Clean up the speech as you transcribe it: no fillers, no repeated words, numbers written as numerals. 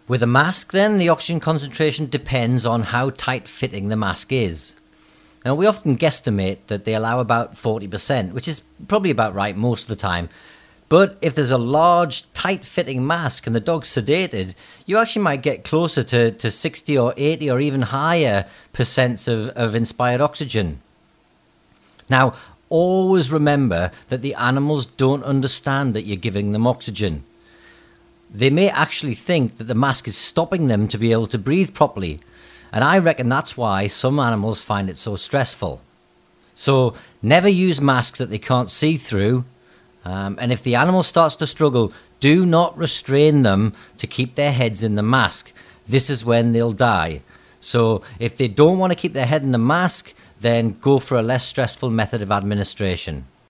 With a mask, then, the oxygen concentration depends on how tight-fitting the mask is. Now, we often guesstimate that they allow about 40%, which is probably about right most of the time. But if there's a large, tight-fitting mask and the dog's sedated, you actually might get closer to 60 or 80 or even higher percents of inspired oxygen. Now, always remember that the animals don't understand that you're giving them oxygen. They may actually think that the mask is stopping them to be able to breathe properly. And I reckon that's why some animals find it so stressful. So never use masks that they can't see through. And if the animal starts to struggle, do not restrain them to keep their heads in the mask. This is when they'll die. So if they don't want to keep their head in the mask, then go for a less stressful method of administration.